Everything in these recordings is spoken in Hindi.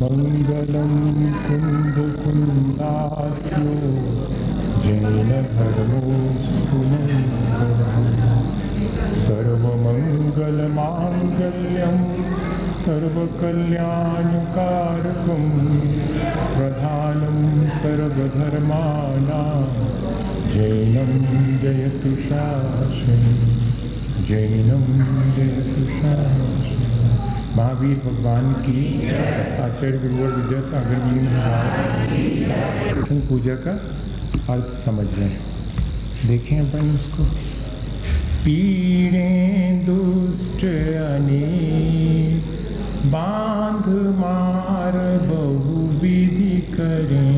मङ्गलं कुन्दकुन्दाख्यो जैनधर्मोऽस्तु मङ्गलम्। सर्वमङ्गलमाङ्गल्यं सर्वकल्याणकारकं प्रधानं सर्वधर्माणां जैनं जयतु शासनं जैनं जयतु शासनं। महावीर भगवान की आचार्य गुरुवर विद्यासागर जी महाराज पूजा का अर्थ समझ रहे हैं। देखें अपन उसको। पीड़े दुष्ट अनेक बांध मार बहुविधि करें।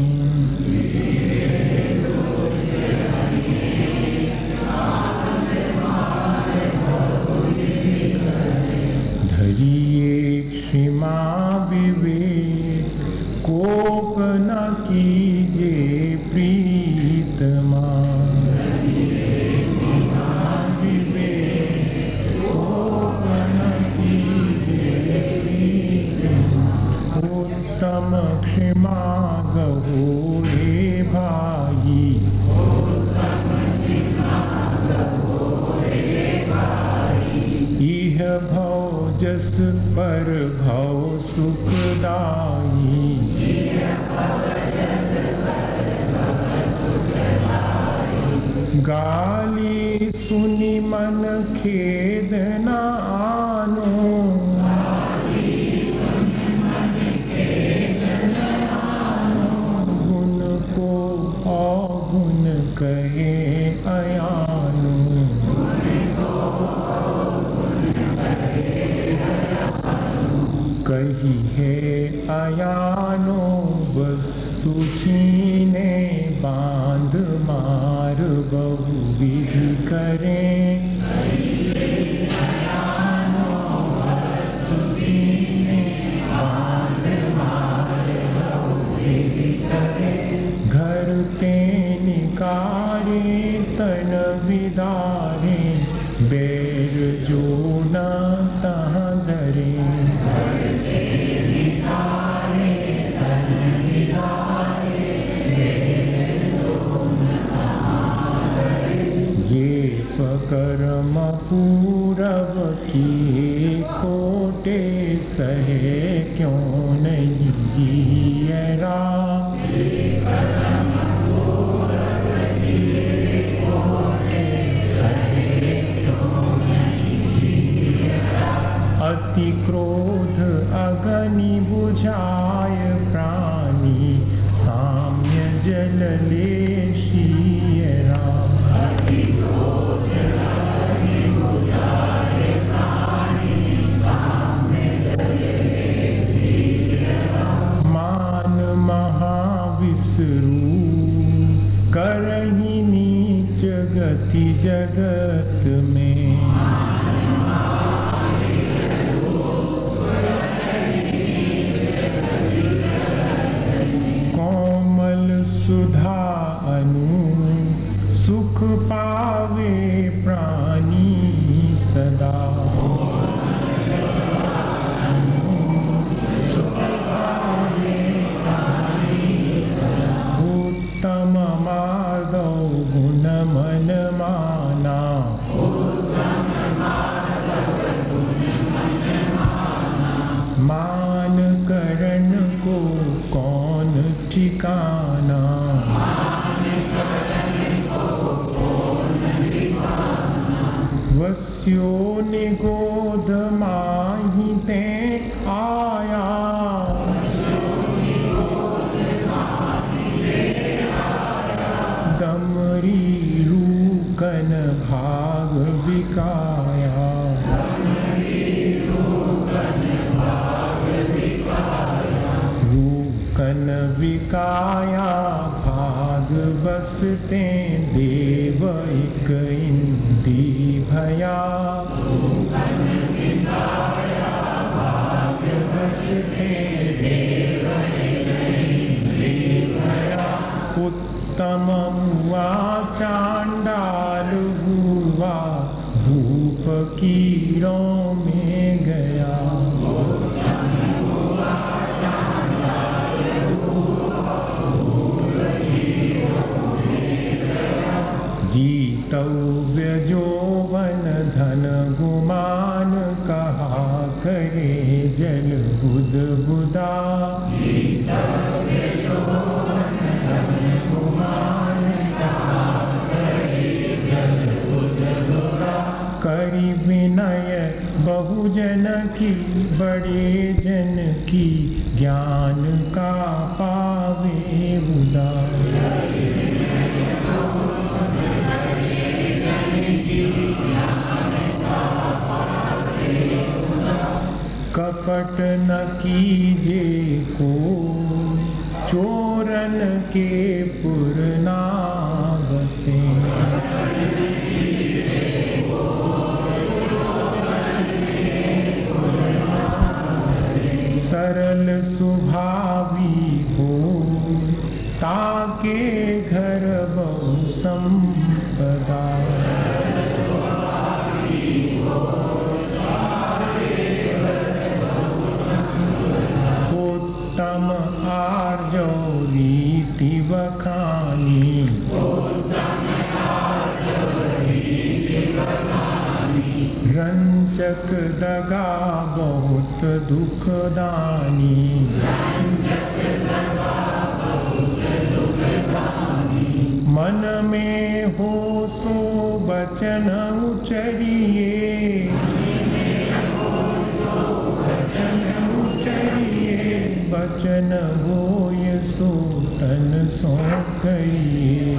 धरिए क्षमा विवेक कोप न कीजे प्रीतमा। उत्तम क्षमा गहो रे भाई। इह भव जस पर भव सुखदाई। गाली सुनि मन खेद न आनो। गुण को अवगुण कहे अयानो। कही है अयानो वस्तु छीने बांध मार बहुविधि करें। वस्तु छीने बांध मार बहुविधि करें। घर ते निकारे तन विदारे बैर जो न तहाँ धरे। ये पकर्म पूरब किए खोटे सहे क्यों नहीं जियरा। अति क्रोध अग्नि बुझाय प्राणी साम्य जल ले शीरा। मान महाविष्णु करहि नीच गति जगत में। कोमल सुधा अनु सुख पावे प्राणी सदा। उत्तम माधव गुण मन माना। मान करण को कौन ठिकाना। वस्यो निगोध माहि ते आया। दमरी रूकन भाग बिकाया। रूकन बिकाया भाग बसते देव एक इंदी भया। भाग बसते देव एक इंदी भया। उत्तम हुआ चांडाल हुआ भूप कीरों में गया। बेहुदा। करी विनय बहुजन की, बड़े जन की ज्ञान का पावे हुदा। कपट न कीजे को, चोरन के पुर ना बसे। सरल स्वभावी हो, ताके घर बहु संपदा। उत्तम आर्जो रीति बखानी, रंजक दगा बहुत दुखदानी। मन में हो सो बचन उचरिए, बचन होय सो तन सो करिए।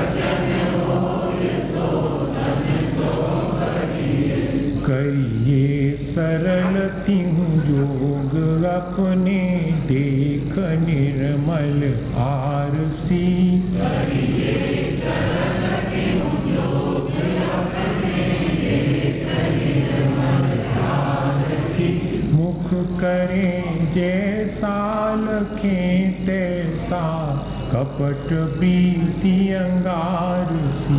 करिए सरल तिहु योग, अपने देख निर्मल आरसी। मुख करें जैसा लखें तैसा, कपट प्रीति अंगारसी।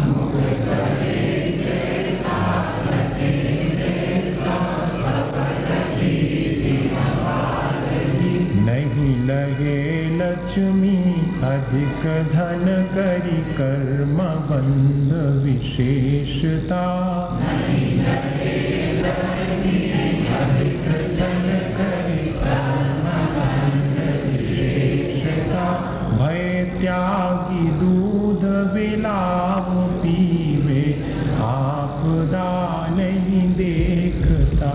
नहीं लगे लक्ष्मी अधिक धन, करी कर्म बंध विशेषता। अधिक धन करी कर्म बंध विशेषता। भय त्यागी दूध बिलाव पीवे, आपदा नहीं देखता।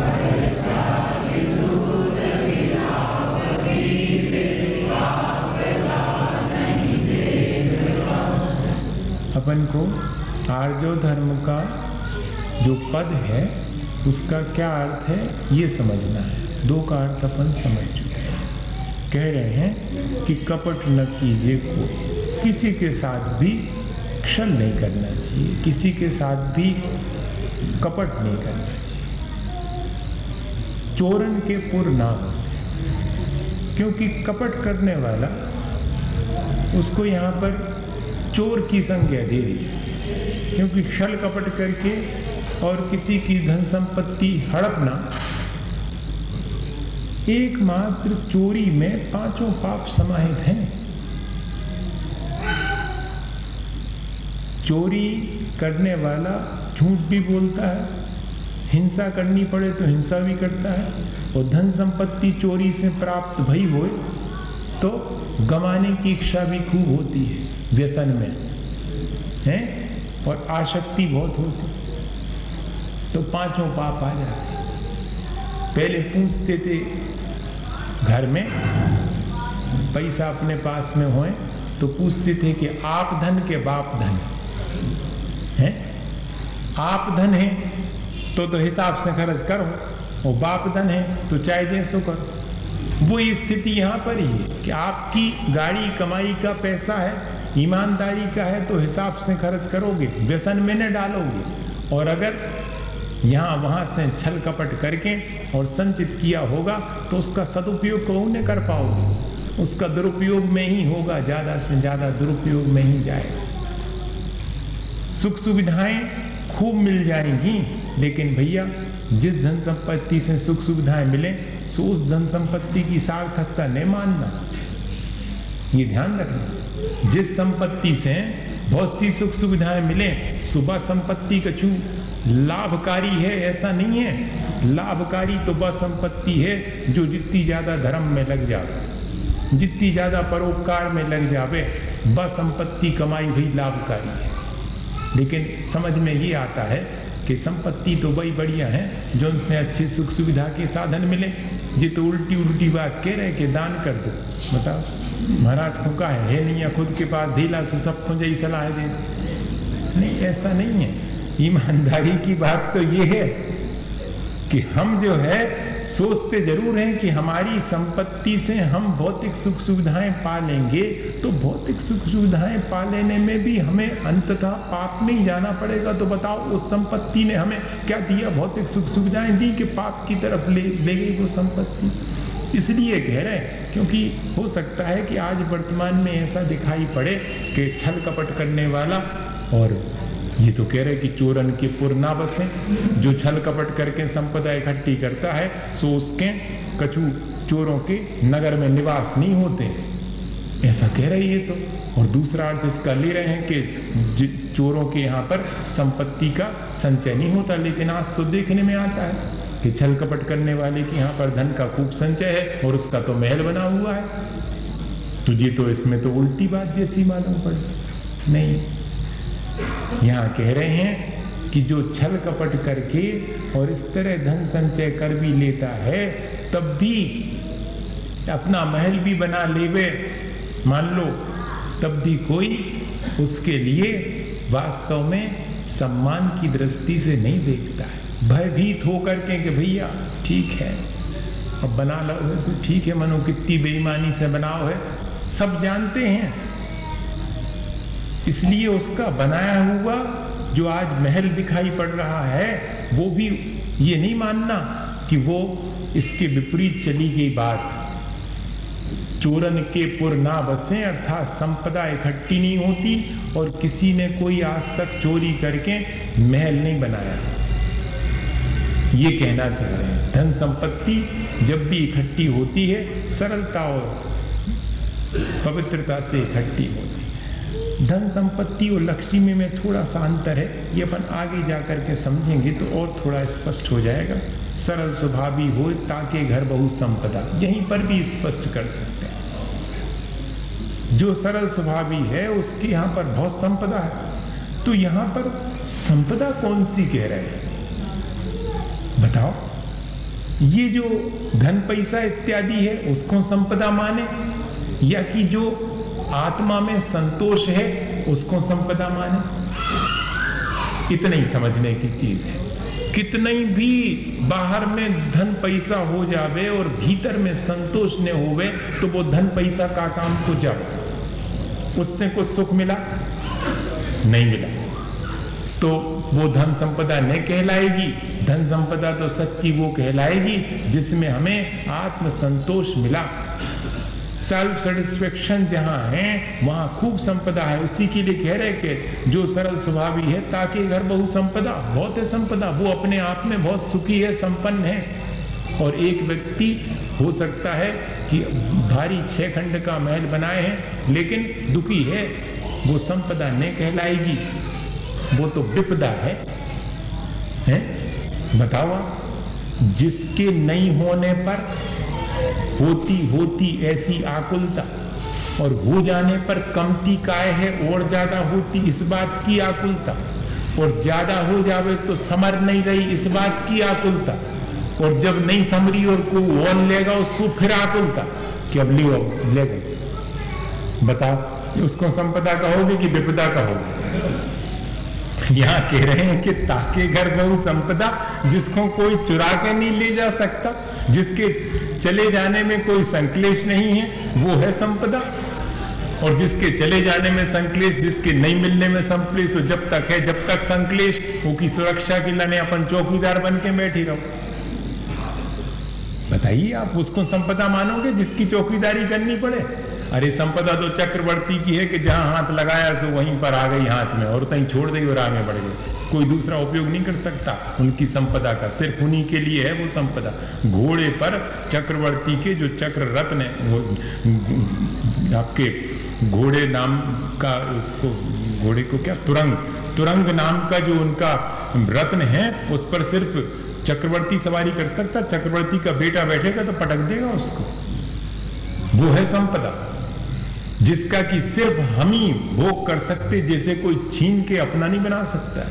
अपन को आर्जो धर्म का जो पद है उसका क्या अर्थ है ये समझना है। दो का अर्थ अपन समझ चुके हैं। कह रहे हैं कि कपट न कीजिए कोई, किसी के साथ भी छल नहीं करना चाहिए, किसी के साथ भी कपट नहीं करना चाहिए। चोरन के पुर ना बसे, क्योंकि कपट करने वाला उसको यहां पर चोर की संज्ञा दे रही है। क्योंकि छल कपट करके और किसी की धन संपत्ति हड़पना एकमात्र चोरी में पांचों पाप समाहित हैं। चोरी करने वाला झूठ भी बोलता है, हिंसा करनी पड़े तो हिंसा भी करता है, और धन संपत्ति चोरी से प्राप्त भई होए तो गंवाने की इच्छा भी खूब होती है, व्यसन में है और आसक्ति बहुत होती, तो पांचों पाप आ जाते। पहले पूछते थे घर में पैसा अपने पास में होए तो पूछते थे कि आप धन के बाप धन है। आप धन है तो हिसाब से खर्च करो, और बाप धन है तो चाहे जैसो करो। वो स्थिति यहां पर ही है कि आपकी गाड़ी कमाई का पैसा है, ईमानदारी का है तो हिसाब से खर्च करोगे, व्यसन में न डालोगे। और अगर यहां वहां से छल कपट करके और संचित किया होगा तो उसका सदुपयोग कौन न कर पाओगे, उसका दुरुपयोग में ही होगा, ज्यादा से ज्यादा दुरुपयोग में ही जाएगा। सुख सुविधाएं खूब मिल जाएंगी, लेकिन भैया जिस धन संपत्ति से सुख सुविधाएं मिले सो उस धन संपत्ति की सार्थकता नहीं मानना, ये ध्यान रखना। जिस संपत्ति से बहुत सी सुख सुविधाएं मिले, सुबह संपत्ति कछु लाभकारी है ऐसा नहीं है। लाभकारी तो वह संपत्ति है जो जितनी ज्यादा धर्म में लग जावे, जितनी ज्यादा परोपकार में लग जावे, वह संपत्ति कमाई हुई लाभकारी है। लेकिन समझ में ये आता है कि संपत्ति तो वही बढ़िया है जो उनसे अच्छी सुख सुविधा के साधन मिले। ये तो उल्टी उल्टी बात कह रहे कि दान कर दो। बताओ महाराज को कहा है नहीं या खुद के पास ढीला सु सब खुंजे ही सलाह दे। नहीं, ऐसा नहीं है। ईमानदारी की बात तो ये है कि हम जो है सोचते जरूर हैं कि हमारी संपत्ति से हम भौतिक सुख सुविधाएं पा लेंगे, तो भौतिक सुख सुविधाएं पा लेने में भी हमें अंततः पाप में ही जाना पड़ेगा। तो बताओ उस संपत्ति ने हमें क्या दिया? भौतिक सुख सुविधाएं दी कि पाप की तरफ ले गई वो संपत्ति। इसलिए कह रहे हैं क्योंकि हो सकता है कि आज वर्तमान में ऐसा दिखाई पड़े कि छल कपट करने वाला, और ये तो कह रहे कि चोरन के पुर ना बसे, जो छल कपट करके संपदा इकट्ठी करता है सो उसके कछु चोरों के नगर में निवास नहीं होते, ऐसा कह रहे ये तो। और दूसरा अर्थ इसका ले रहे हैं कि चोरों के यहाँ पर संपत्ति का संचय नहीं होता। लेकिन आज तो देखने में आता है कि छल कपट करने वाले के यहाँ पर धन का खूब संचय है और उसका तो महल बना हुआ है। तुझे तो इसमें तो उल्टी बात जैसी मालूम पड़े। नहीं, यहां कह रहे हैं कि जो छल कपट करके और इस तरह धन संचय कर भी लेता है, तब भी अपना महल भी बना लेवे मान लो, तब भी कोई उसके लिए वास्तव में सम्मान की दृष्टि से नहीं देखता है। भयभीत होकर के कि भैया ठीक है अब बना लो वैसे ठीक है, मनो कितनी बेईमानी से बनाओ है, सब जानते हैं। इसलिए उसका बनाया हुआ जो आज महल दिखाई पड़ रहा है वो भी ये नहीं मानना कि वो इसके विपरीत चली गई बात। चोरन के पुर ना बसे, अर्थात संपदा इकट्ठी नहीं होती और किसी ने कोई आज तक चोरी करके महल नहीं बनाया, ये कहना चाह रहे हैं। धन संपत्ति जब भी इकट्ठी होती है सरलता और पवित्रता से इकट्ठी होती है। धन संपत्ति और लक्ष्मी में थोड़ा सा अंतर है, ये अपन आगे जाकर के समझेंगे तो और थोड़ा स्पष्ट हो जाएगा। सरल स्वभावी हो ताके घर बहु संपदा, यहीं पर भी स्पष्ट कर सकते हैं। जो सरल स्वभावी है उसके यहां पर बहुत संपदा है। तो यहां पर संपदा कौन सी कह रहे हैं बताओ? ये जो धन पैसा इत्यादि है उसको संपदा माने, या कि जो आत्मा में संतोष है उसको संपदा माने? इतना ही समझने की चीज है। कितनी भी बाहर में धन पैसा हो जावे और भीतर में संतोष न होवे तो वो धन पैसा का काम को जाओ, उससे कुछ सुख मिला नहीं मिला तो वो धन संपदा नहीं कहलाएगी। धन संपदा तो सच्ची वो कहलाएगी जिसमें हमें आत्म संतोष मिला। सेल्फ सेटिस्फेक्शन जहां है वहां खूब संपदा है। उसी के लिए कह रहे कि जो सरल स्वभावी है ताकि घर बहु संपदा, बहुत है संपदा, वो अपने आप में बहुत सुखी है, संपन्न है। और एक व्यक्ति हो सकता है कि भारी 6 खंड का महल बनाए हैं लेकिन दुखी है, वो संपदा नहीं कहलाएगी, वो तो विपदा है? बताओ, जिसके नहीं होने पर होती ऐसी आकुलता और हो जाने पर कमती काय है और ज्यादा होती इस बात की आकुलता, और ज्यादा हो जावे तो समर नहीं रही इस बात की आकुलता, और जब नहीं समरी और कोई और लेगा उसको फिर आकुलता कि अब लियो ले गए। बताओ उसको संपदा कहोगे कि विपदा कहोगे? यहां कह रहे हैं कि ताके घर बहु संपदा, जिसको कोई चुरा के नहीं ले जा सकता, जिसके चले जाने में कोई संक्लेश नहीं है, वो है संपदा। और जिसके चले जाने में संक्लेश, जिसके नहीं मिलने में संक्लेश, तो जब तक है जब तक संक्लेश, वो की सुरक्षा के लिए अपन चौकीदार बन के बैठे रहो। बताइए आप उसको संपदा मानोगे जिसकी चौकीदारी करनी पड़े? अरे संपदा तो चक्रवर्ती की है कि जहां हाथ लगाया सो वहीं पर आ गई हाथ में और कहीं छोड़ दी और आगे बढ़ गई। कोई दूसरा उपयोग नहीं कर सकता उनकी संपदा का, सिर्फ उन्हीं के लिए है वो संपदा। घोड़े पर चक्रवर्ती के जो चक्र रत्न है, वो आपके घोड़े नाम का, उसको घोड़े को क्या, तुरंग नाम का जो उनका रत्न है, उस पर सिर्फ चक्रवर्ती सवारी कर सकता। चक्रवर्ती का बेटा बैठेगा तो पटक देगा उसको। वो है संपदा जिसका कि सिर्फ हम ही भोग कर सकते, जैसे कोई छीन के अपना नहीं बना सकता।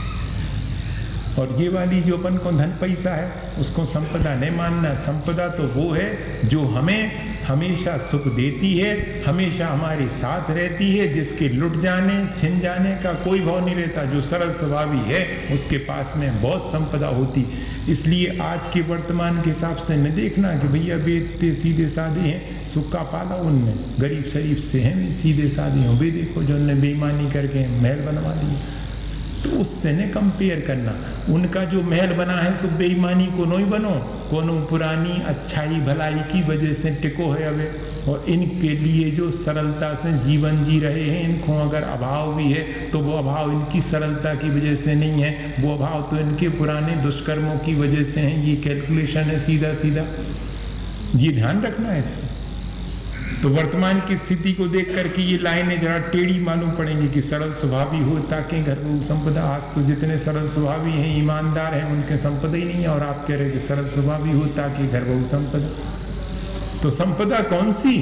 और ये वाली जो अपन को धन पैसा है उसको संपदा नहीं मानना। संपदा तो वो है जो हमें हमेशा सुख देती है, हमेशा हमारे साथ रहती है, जिसके लुट जाने छिन जाने का कोई भाव नहीं रहता। जो सरल स्वभावी है उसके पास में बहुत संपदा होती। इसलिए आज के वर्तमान के हिसाब से न देखना कि भैया वे इतने सीधे साधे हैं, सुख का पाला उनने, गरीब शरीफ से हैं, सीधे साधे हों। वे देखो जो उनने बेईमानी करके महल बनवा लिए, तो उससे ने कंपेयर करना। उनका जो महल बना है सो बेईमानी को नहीं बनो, कोनो पुरानी अच्छाई भलाई की वजह से टिको है अबे। और इनके लिए जो सरलता से जीवन जी रहे हैं, इनको अगर अभाव भी है तो वो अभाव इनकी सरलता की वजह से नहीं है, वो अभाव तो इनके पुराने दुष्कर्मों की वजह से है। ये कैलकुलेशन है सीधा सीधा, ये ध्यान रखना है इसमें। तो वर्तमान की स्थिति को देख करके ये लाइनें जरा टेढ़ी मालूम पड़ेंगी कि सरल स्वभावी हो ताकि घर बहु संपदा। आज तो जितने सरल स्वभावी हैं, ईमानदार हैं, उनके संपदा ही नहीं है, और आप कह रहे कि सरल स्वभावी हो ताकि घर बहु संपदा। तो संपदा कौन सी?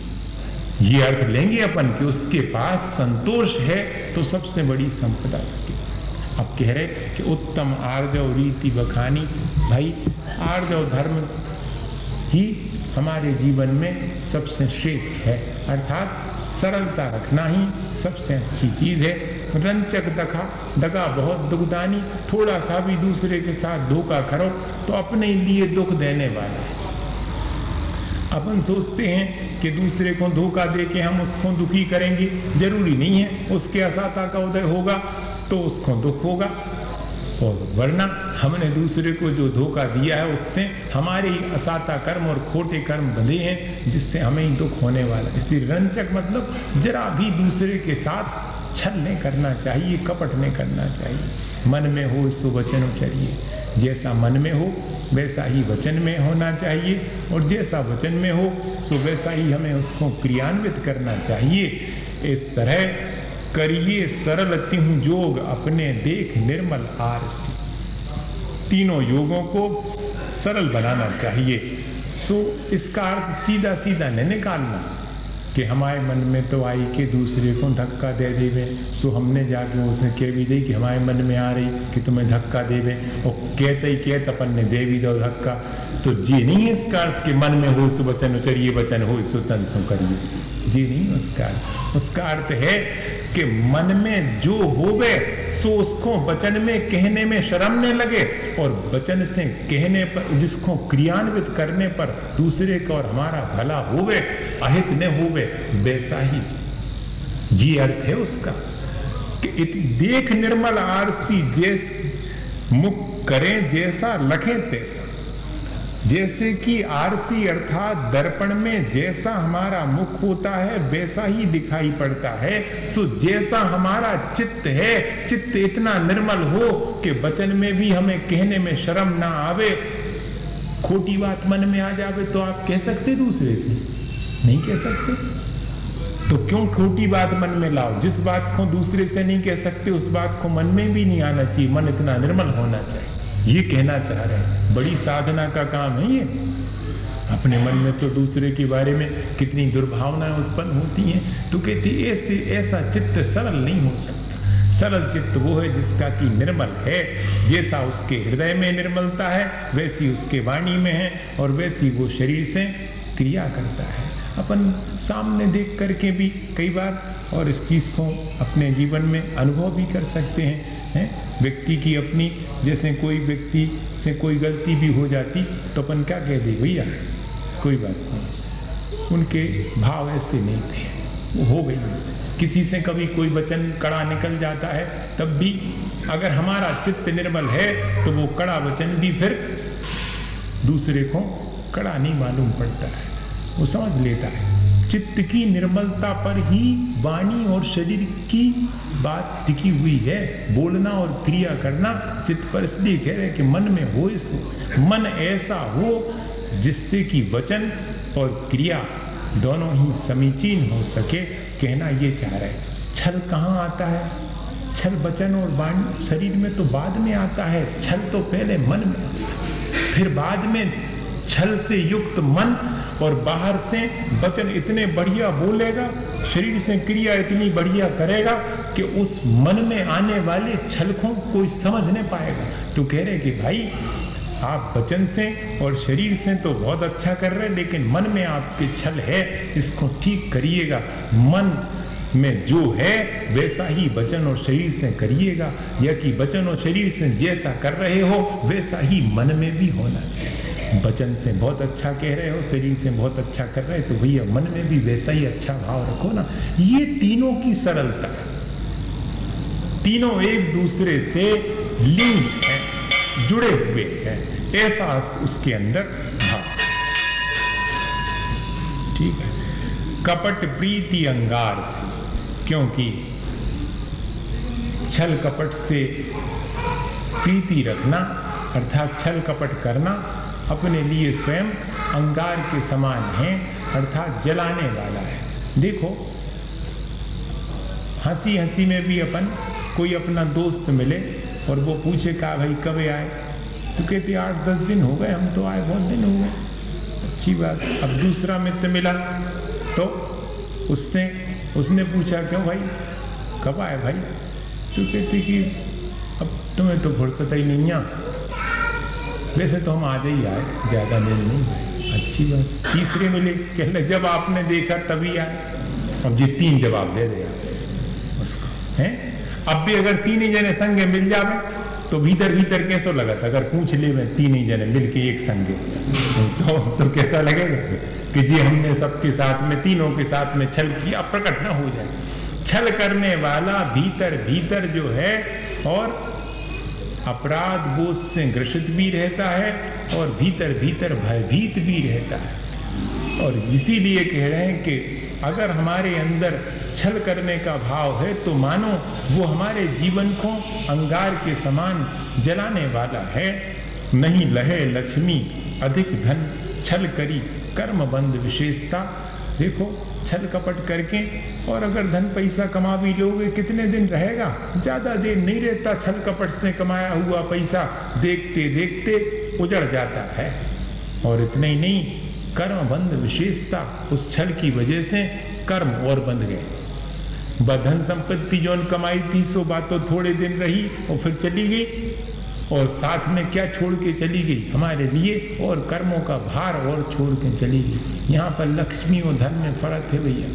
ये अर्थ लेंगे अपन कि उसके पास संतोष है तो सबसे बड़ी संपदा उसकी। अब कह रहे कि उत्तम आर्जव रीति बखानी। भाई आर्जव धर्म ही हमारे जीवन में सबसे श्रेष्ठ है, अर्थात सरलता रखना ही सबसे अच्छी चीज है। रंचक दगा बहुत दुखदानी। थोड़ा सा भी दूसरे के साथ धोखा करो तो अपने लिए दुख देने वाला है। अपन सोचते हैं कि दूसरे को धोखा दे के हम उसको दुखी करेंगे, जरूरी नहीं है। उसके असाता का उदय होगा तो उसको दुख होगा, और वरना हमने दूसरे को जो धोखा दिया है उससे हमारे ही असाता कर्म और खोटे कर्म बंधे हैं, जिससे हमें ही दुख होने वाला। इसलिए रंचक मतलब जरा भी दूसरे के साथ छल नहीं करना चाहिए, कपट नहीं करना चाहिए। मन में हो सो वचन उचरिए, जैसा मन में हो वैसा ही वचन में होना चाहिए, और जैसा वचन में हो सो वैसा ही हमें उसको क्रियान्वित करना चाहिए। इस तरह करिए सरल तिहु योग अपने देख निर्मल आरसी। तीनों योगों को सरल बनाना चाहिए। सो इसका अर्थ सीधा सीधा नहीं निकालना कि हमारे मन में तो आई कि दूसरे को धक्का दे देवे, सो हमने जाके उसे कह भी दे कि हमारे मन में आ रही कि तुम्हें धक्का देवे, और कहते ही कहते अपन ने दे भी दो धक्का। तो जी नहीं है इसका अर्थ कि मन में हो सो वचन उचरिए, वचन हो सो तन सो करिए, जी नहीं उसका अर्थ है कि मन में जो होवे सो उसको वचन में कहने में शर्म न लगे, और वचन से कहने पर जिसको क्रियान्वित करने पर दूसरे का और हमारा भला होवे, अहित न होवे, वैसा ही ये अर्थ है उसका। कि देख निर्मल आरसी जैस मुख करें जैसा लखें तैसा। जैसे कि आरसी अर्थात दर्पण में जैसा हमारा मुख होता है वैसा ही दिखाई पड़ता है। सो जैसा हमारा चित्त है, चित्त इतना निर्मल हो कि वचन में भी हमें कहने में शर्म ना आवे। खोटी बात मन में आ जावे तो आप कह सकते दूसरे से? नहीं कह सकते। तो क्यों खोटी बात मन में लाओ? जिस बात को दूसरे से नहीं कह सकते उस बात को मन में भी नहीं आना चाहिए। मन इतना निर्मल होना चाहिए, ये कहना चाह रहे हैं। बड़ी साधना का काम है ये। अपने मन में तो दूसरे के बारे में कितनी दुर्भावनाएं उत्पन्न होती हैं, तो कहती ऐसा चित्त सरल नहीं हो सकता। सरल चित्त वो है जिसका कि निर्मल है। जैसा उसके हृदय में निर्मलता है वैसी उसके वाणी में है, और वैसी वो शरीर से क्रिया करता है। अपन सामने देख करके भी कई बार और इस चीज को अपने जीवन में अनुभव भी कर सकते हैं। व्यक्ति की अपनी, जैसे कोई व्यक्ति से कोई गलती भी हो जाती तो अपन क्या कह दे, भैया कोई बात नहीं, उनके भाव ऐसे नहीं थे, वो हो गई उनसे। किसी से कभी कोई वचन कड़ा निकल जाता है, तब भी अगर हमारा चित्त निर्मल है तो वो कड़ा वचन भी फिर दूसरे को कड़ा नहीं मालूम पड़ता है, वो समझ लेता है। चित्त की निर्मलता पर ही वाणी और शरीर की बात टिकी हुई है। बोलना और क्रिया करना चित्त पर इसलिए कह रहे कि मन में हो, सो मन ऐसा हो जिससे कि वचन और क्रिया दोनों ही समीचीन हो सके, कहना ये चाह रहे हैं। छल कहाँ आता है? छल वचन और वाणी शरीर में तो बाद में आता है, छल तो पहले मन में आता है। फिर बाद में छल से युक्त मन और बाहर से वचन इतने बढ़िया बोलेगा, शरीर से क्रिया इतनी बढ़िया करेगा कि उस मन में आने वाले छल को कोई समझ नहीं पाएगा। तो कह रहे कि भाई आप वचन से और शरीर से तो बहुत अच्छा कर रहे हैं, लेकिन मन में आपके छल है, इसको ठीक करिएगा। मन में जो है वैसा ही वचन और शरीर से करिएगा, या कि वचन और शरीर से जैसा कर रहे हो वैसा ही मन में भी होना चाहिए। वचन से बहुत अच्छा कह रहे हो, शरीर से बहुत अच्छा कर रहे हो, तो भैया मन में भी वैसा ही अच्छा भाव रखो ना। ये तीनों की सरलता है, तीनों एक दूसरे से लिंक है, जुड़े हुए हैं, ऐसा उसके अंदर भाव। ठीक है। कपट प्रीति अंगार से, क्योंकि छल कपट से प्रीति रखना अर्थात छल कपट करना अपने लिए स्वयं अंगार के समान है, अर्थात जलाने वाला है। देखो हंसी हंसी में भी कोई अपना दोस्त मिले और वो पूछे कहा भाई कब आए, तो कहते 8-10 दिन हो गए, हम तो आए बहुत दिन हो गए। अच्छी बात। अब दूसरा मित्र मिला तो उसने पूछा क्यों भाई कब आए भाई, तो कहते कि अब तुम्हें तो फुर्सत ही नहीं है, वैसे तो हम आज ही आए, ज्यादा दिन नहीं। अच्छी बात। तीसरे मिले, कहने जब आपने देखा तभी आए। अब ये 3 जवाब दे दिया उसको है। अब भी अगर 3 ही जने संगे मिल जावे तो भीतर भीतर कैसा लगा था, अगर पूछ ले मैं 3 ही जने मिल के एक संगे तो कैसा लगेगा कि जी हमने सबके साथ में, तीनों के साथ में छल किया, प्रकट ना हो जाए। छल करने वाला भीतर भीतर जो है और अपराध बोझ से ग्रसित भी रहता है और भीतर भीतर भयभीत भी रहता है। और इसीलिए कह रहे हैं कि अगर हमारे अंदर छल करने का भाव है तो मानो वो हमारे जीवन को अंगार के समान जलाने वाला है। नहीं लहे लक्ष्मी अधिक धन, छल करी कर्म बंद विशेषता। देखो छल कपट करके और अगर धन पैसा कमा भी लोगे कितने दिन रहेगा, ज्यादा देर नहीं रहता। छल कपट से कमाया हुआ पैसा देखते देखते उजड़ जाता है। और इतना ही नहीं, कर्म बंध विशेषता, उस छल की वजह से कर्म और बंध गए। धन संपत्ति जो कमाई थी सो बात तो थोड़े दिन रही और फिर चली गई, और साथ में क्या छोड़ के चली गई हमारे लिए, और कर्मों का भार और छोड़ के चली गई। यहां पर लक्ष्मी और धन में फर्क है भैया।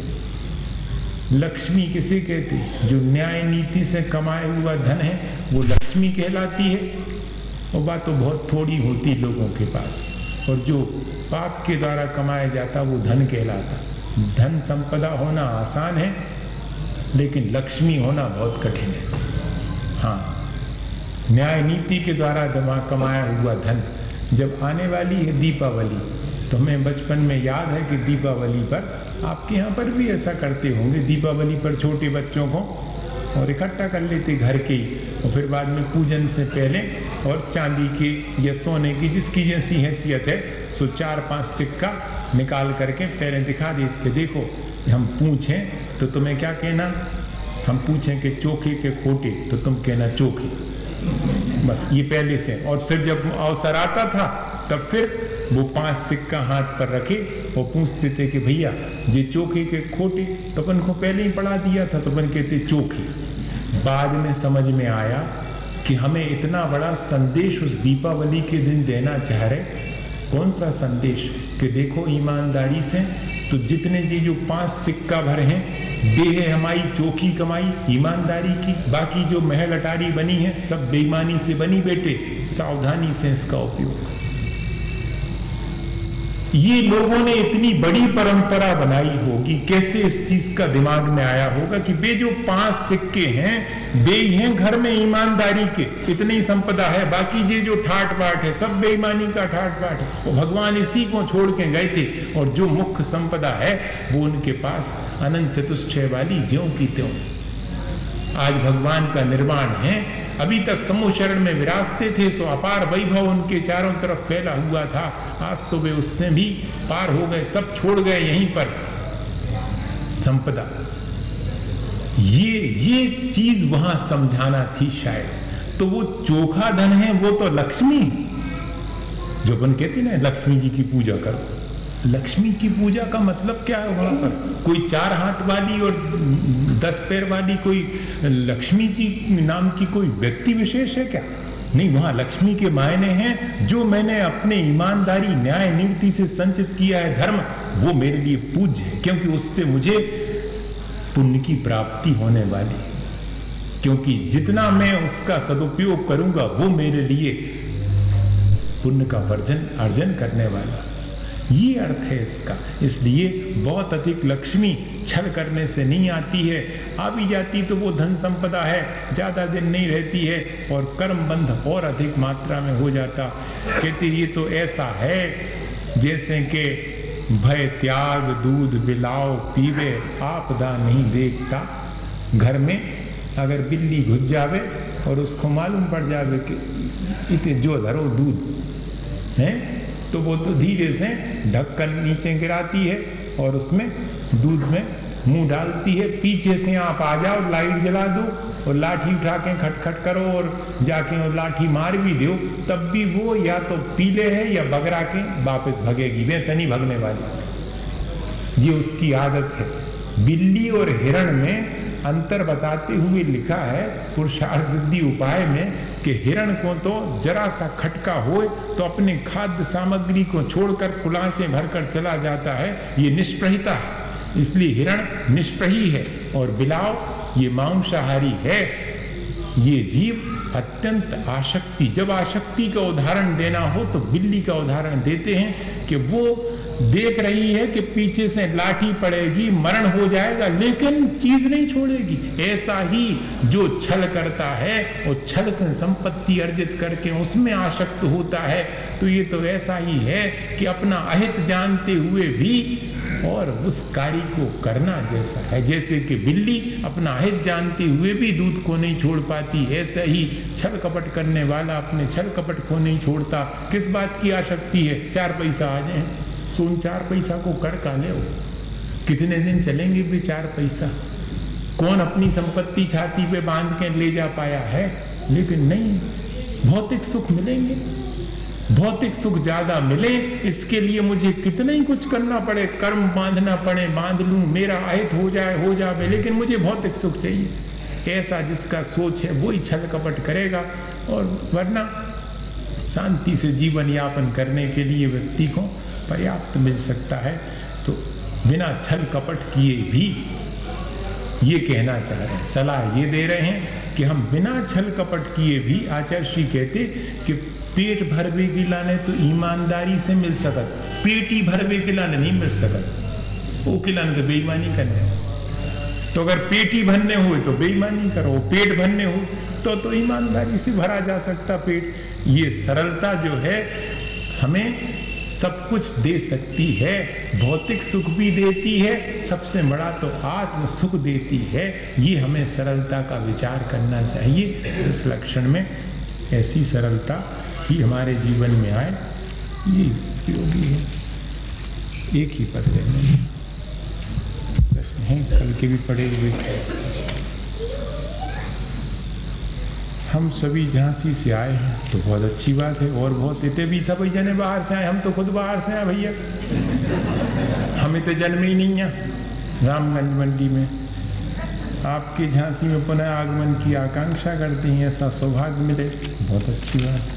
लक्ष्मी किसे कहते? जो न्याय नीति से कमाया हुआ धन है वो लक्ष्मी कहलाती है, और बात तो बहुत थोड़ी होती लोगों के पास। और जो पाप के द्वारा कमाया जाता वो धन कहलाता। धन संपदा होना आसान है, लेकिन लक्ष्मी होना बहुत कठिन है। हाँ, न्याय नीति के द्वारा कमाया हुआ धन। जब आने वाली है दीपावली, तो हमें बचपन में याद है कि दीपावली पर, आपके यहाँ पर भी ऐसा करते होंगे, दीपावली पर छोटे बच्चों को और इकट्ठा कर लेते घर के, और फिर बाद में पूजन से पहले और चांदी के या सोने की जिसकी जैसी हैसियत है सो 4-5 सिक्का निकाल करके पहले दिखा देते, देखो हम पूछें तो तुम्हें क्या कहना, हम पूछें कि चोखे के खोटे तो तुम कहना चोखे, बस ये पहले से। और फिर जब अवसर आता था तब फिर वो 5 सिक्का हाथ पर रखे और पूछते थे कि भैया ये चोखे के खोटे, तो अपन को पहले ही पढ़ा दिया था तो अपन कहते चोखे। बाद में समझ में आया कि हमें इतना बड़ा संदेश उस दीपावली के दिन देना चाह रहे। कौन सा संदेश? कि देखो ईमानदारी से तो जितने जी जो 5 सिक्का भर हैं वे है हमारी चोखी कमाई ईमानदारी की, बाकी जो महल अटारी बनी है सब बेईमानी से बनी, बेटे सावधानी से इसका उपयोग। ये लोगों ने इतनी बड़ी परंपरा बनाई होगी, कैसे इस चीज का दिमाग में आया होगा कि वे जो 5 सिक्के हैं वे ही हैं घर में ईमानदारी के, इतनी संपदा है, बाकी ये जो ठाट बाट है सब बेईमानी का ठाट बाट है। वो भगवान इसी को छोड़ के गए थे, और जो मुख्य संपदा है वो उनके पास अनंत चतुष्टय वाली ज्यों की त्यों। आज भगवान का निर्माण है, अभी तक समूह शरण में विराजते थे, सो अपार वैभव उनके चारों तरफ फैला हुआ था। आज तो वे उससे भी पार हो गए, सब छोड़ गए यहीं पर संपदा। ये चीज वहां समझाना थी शायद। तो वो चोखा धन है, वो तो लक्ष्मी, जो अपन कहते ना लक्ष्मी जी की पूजा करो। लक्ष्मी की पूजा का मतलब क्या है वहां पर? कोई 4 हाथ वाली और 10 पैर वाली कोई लक्ष्मी जी नाम की कोई व्यक्ति विशेष है क्या? नहीं, वहां लक्ष्मी के मायने हैं जो मैंने अपने ईमानदारी न्याय नीति से संचित किया है धर्म, वो मेरे लिए पूज्य है, क्योंकि उससे मुझे पुण्य की प्राप्ति होने वाली है। क्योंकि जितना मैं उसका सदुपयोग करूंगा वो मेरे लिए पुण्य का अर्जन करने वाला, ये अर्थ है इसका। इसलिए बहुत अधिक लक्ष्मी छल करने से नहीं आती है, आ भी जाती तो वो धन संपदा है, ज्यादा दिन नहीं रहती है, और कर्म बंध और अधिक मात्रा में हो जाता। कहती ये तो ऐसा है जैसे कि भय त्याग दूध बिलाओ पीवे, आपदा नहीं देखता। घर में अगर बिल्ली घुस जावे और उसको मालूम पड़ जावे कि इतने जो धरो दूध है, तो वो तो धीरे से ढक्कन नीचे गिराती है और उसमें दूध में मुंह डालती है। पीछे से आप आ जाओ, लाइट जला दो और लाठी उठा के खटखट करो और जाके और लाठी मार भी दो, तब भी वो या तो पीले है या बगरा के वापस भगेगी, वैसे नहीं भगने वाली। ये उसकी आदत है। बिल्ली और हिरण में अंतर बताते हुए लिखा है पुरुषार्थ सिद्धि उपाय में कि हिरण को तो जरा सा खटका होए तो अपने खाद्य सामग्री को छोड़कर कुलांचे भरकर चला जाता है, ये निष्प्रहिता है, इसलिए हिरण निष्प्रही है। और बिलाव ये मांसाहारी है। ये जीव अत्यंत आसक्ति, जब आसक्ति का उदाहरण देना हो तो बिल्ली का उदाहरण देते हैं कि वो देख रही है कि पीछे से लाठी पड़ेगी, मरण हो जाएगा, लेकिन चीज नहीं छोड़ेगी। ऐसा ही जो छल करता है और छल से संपत्ति अर्जित करके उसमें आसक्त होता है, तो ये तो ऐसा ही है कि अपना अहित जानते हुए भी और उस कार्य को करना जैसा है। जैसे कि बिल्ली अपना अहित जानते हुए भी दूध को नहीं छोड़ पाती, ऐसा ही छल कपट करने वाला अपने छल कपट को नहीं छोड़ता। किस बात की आसक्ति है? 4 पैसा आ जाए, सुन 4 पैसा को कर का ले, कितने दिन चलेंगे भी 4 पैसा? कौन अपनी संपत्ति छाती पे बांध के ले जा पाया है? लेकिन नहीं, भौतिक सुख मिलेंगे, भौतिक सुख ज्यादा मिले इसके लिए मुझे कितना ही कुछ करना पड़े, कर्म बांधना पड़े, बांध लूं, मेरा अहित हो जाए, लेकिन मुझे भौतिक सुख चाहिए। ऐसा जिसका सोच है वो ही छल कपट करेगा, और वरना शांति से जीवन यापन करने के लिए व्यक्ति को पर्याप्त मिल सकता है। तो बिना छल कपट किए भी ये कहना चाह रहे हैं, सलाह ये दे रहे हैं कि हम बिना छल कपट किए भी, आचार्य श्री कहते कि पेट भरवे की लाने तो ईमानदारी से मिल सकत, पेटी भरवे की लाने नहीं मिल सकत, वो खिलाने तो बेईमानी करने। तो अगर पेटी भरने हुए तो बेईमानी करो, पेट भरने हो तो ईमानदारी से भरा जा सकता पेट। ये सरलता जो है हमें सब कुछ दे सकती है, भौतिक सुख भी देती है, सबसे बड़ा तो आत्म सुख देती है। ये हमें सरलता का विचार करना चाहिए। इस लक्षण में ऐसी सरलता ही हमारे जीवन में आए, ये उपयोगी है। एक ही पद लेने प्रश्न है, कल के भी पढ़े हुए। हम सभी झांसी से आए हैं तो बहुत अच्छी बात है, और बहुत इतने भी सभी जने बाहर से आए, हम तो खुद बाहर से आए भैया, हमें तो जन्म ही नहीं है रामगंज मंडी में। आपके झांसी में पुनः आगमन की आकांक्षा करते हैं, ऐसा सौभाग्य मिले, बहुत अच्छी बात है।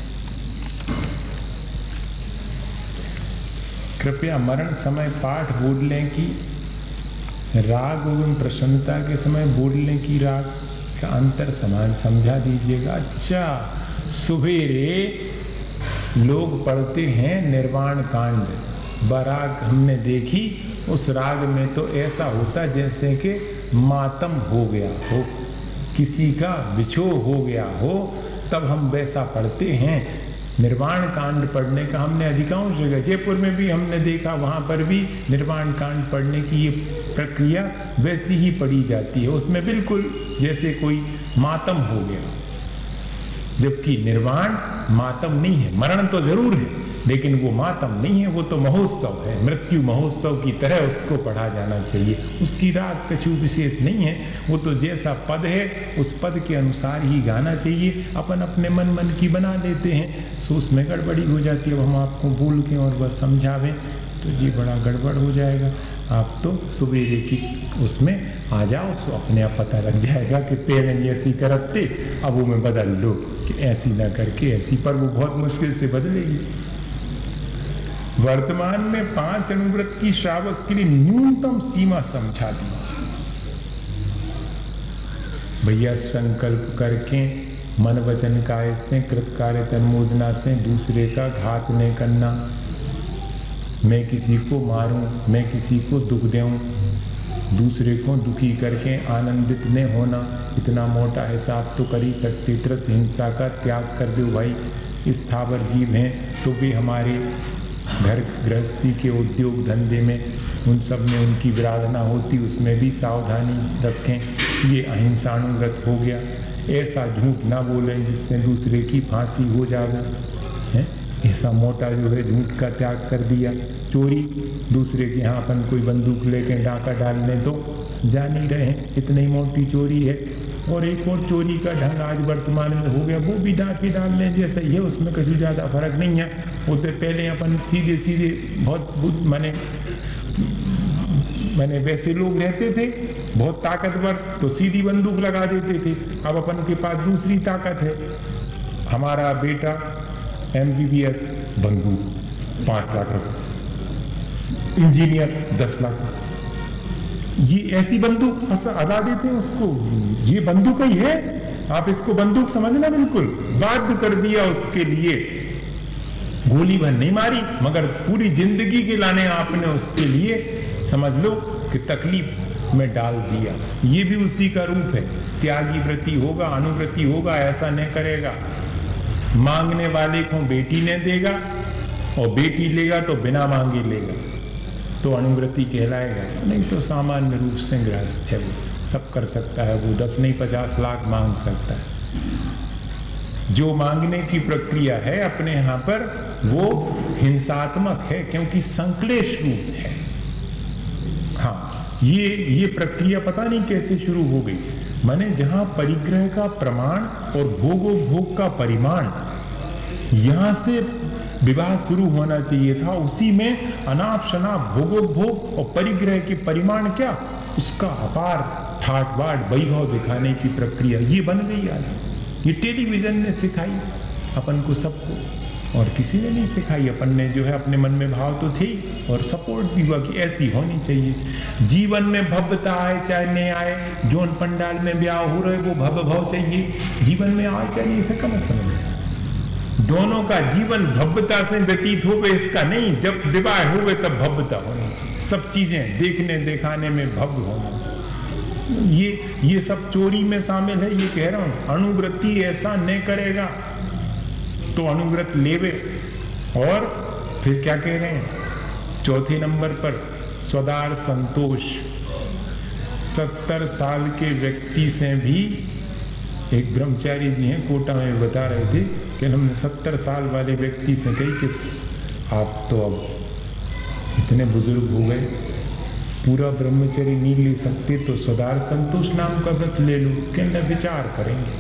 कृपया मरण समय पाठ बोलने की राग एवं प्रसन्नता के समय बोलने की राग का अंतर समान समझा दीजिएगा। अच्छा, सुबेरे लोग पढ़ते हैं निर्वाण कांड, बराग हमने देखी, उस राग में तो ऐसा होता जैसे कि मातम हो गया हो, किसी का विछोह हो गया हो, तब हम वैसा पढ़ते हैं। निर्वाण कांड पढ़ने का हमने अधिकांश जगह, जयपुर में भी हमने देखा, वहां पर भी निर्वाण कांड पढ़ने की ये प्रक्रिया वैसी ही पढ़ी जाती है। उसमें बिल्कुल जैसे कोई मातम हो गया, जबकि निर्वाण मातम नहीं है। मरण तो जरूर है, लेकिन वो मातम नहीं है, वो तो महोत्सव है, मृत्यु महोत्सव की तरह उसको पढ़ा जाना चाहिए। उसकी राग कछु विशेष नहीं है, वो तो जैसा पद है उस पद के अनुसार ही गाना चाहिए। अपन अपने मन की बना लेते हैं, सो उसमें गड़बड़ी हो जाती है। अब हम आपको बोल के और बस समझावें तो ये बड़ा गड़बड़ हो जाएगा। आप तो सवेरे की उसमें आ जाओ, सो अपने आप पता लग जाएगा कि पहले ऐसी करते, अब वो मैं बदल लो कि ऐसी ना करके ऐसी, पर वो बहुत मुश्किल से बदलेगी। वर्तमान में 5 अनुव्रत की श्रावक के लिए न्यूनतम सीमा समझा दी। भैया संकल्प करके मन वचन काय से कृत कार्य तन्मोदना से दूसरे का घात नहीं करना, मैं किसी को मारूं, मैं किसी को दुख दूं, दूसरे को दुखी करके आनंदित न होना, इतना मोटा हिसाब तो कर ही सकते। त्रस हिंसा का त्याग कर दो भाई। स्थावर जीव हैं तो भी हमारे घर गृहस्थी के उद्योग धंधे में उन सब में उनकी विराधना होती, उसमें भी सावधानी रखें। ये अहिंसानुव्रत हो गया। ऐसा झूठ ना बोलें जिससे दूसरे की फांसी हो जावे, है ऐसा मोटा जो है झूठ का त्याग कर दिया। चोरी, दूसरे के यहाँ अपन कोई बंदूक लेके डाका डालने तो जान ही रहे हैं, इतनी मोटी चोरी है। और एक और चोरी का ढंग आज वर्तमान में हो गया, वो भी डाके डालने जैसा ही है, उसमें कहीं ज़्यादा फर्क नहीं है। वो तो पहले अपन सीधे सीधे बहुत मैंने वैसे लोग रहते थे बहुत ताकतवर, तो सीधी बंदूक लगा देते थे। अब अपन के पास दूसरी ताकत है, हमारा बेटा MBBS बंदूक 5 लाख रुपए, इंजीनियर 10 लाख, ये ऐसी बंदूक अदा देते हैं उसको, ये बंदूक ही है, आप इसको बंदूक समझना। बिल्कुल बाध्य कर दिया उसके लिए, गोली भर नहीं मारी मगर पूरी जिंदगी के लाने आपने उसके लिए समझ लो कि तकलीफ में डाल दिया। ये भी उसी का रूप है। त्यागी व्रती होगा, अनुव्रती होगा, ऐसा नहीं करेगा। मांगने वाले को बेटी ने देगा और बेटी लेगा तो बिना मांगे लेगा, तो अनुव्रती कहलाएगा। नहीं तो सामान्य रूप से गृहस्थ है, वो सब कर सकता है, वो 10 नहीं 50 लाख मांग सकता है। जो मांगने की प्रक्रिया है अपने यहां पर वो हिंसात्मक है, क्योंकि संक्लेश रूप है। हाँ, ये प्रक्रिया पता नहीं कैसे शुरू हो गई। माने जहां परिग्रह का प्रमाण और भोगोपभोग का परिमाण, यहां से विवाह शुरू होना चाहिए था, उसी में अनाप शनाप भोगोपभोग और परिग्रह के परिमाण क्या, उसका अपार ठाट बाट वैभव दिखाने की प्रक्रिया ये बन गई आज। ये टेलीविजन ने सिखाई अपन को सबको, और किसी ने नहीं सिखाई। अपन ने जो है अपने मन में भाव तो थे और सपोर्ट भी हुआ कि ऐसी होनी चाहिए। जीवन में भव्यता आए चाहे नहीं आए, जोन पंडाल में ब्याह हो रहे वो भव्य भाव चाहिए, जीवन में आए चाहे नहीं, इसका मतलब है दोनों का जीवन भव्यता से व्यतीत हो गए, इसका नहीं। जब विवाह हो गए तब भव्यता होनी चाहिए, सब चीजें देखने दिखाने में भव्य होना चाहिए। ये सब चोरी में शामिल है, ये कह रहा हूं। अनुव्रती ऐसा नहीं करेगा तो अनुव्रत लेवे। और फिर क्या कह रहे हैं चौथे नंबर पर, स्वदार संतोष। 70 साल के व्यक्ति से भी, एक ब्रह्मचारी जी हैं कोटा में बता रहे थे कि हमने 70 साल वाले व्यक्ति से कही कि आप तो अब इतने बुजुर्ग हो गए, पूरा ब्रह्मचर्य नहीं ले सकते, तो स्वदार संतोष नाम का व्रत ले लो। कहना विचार करेंगे।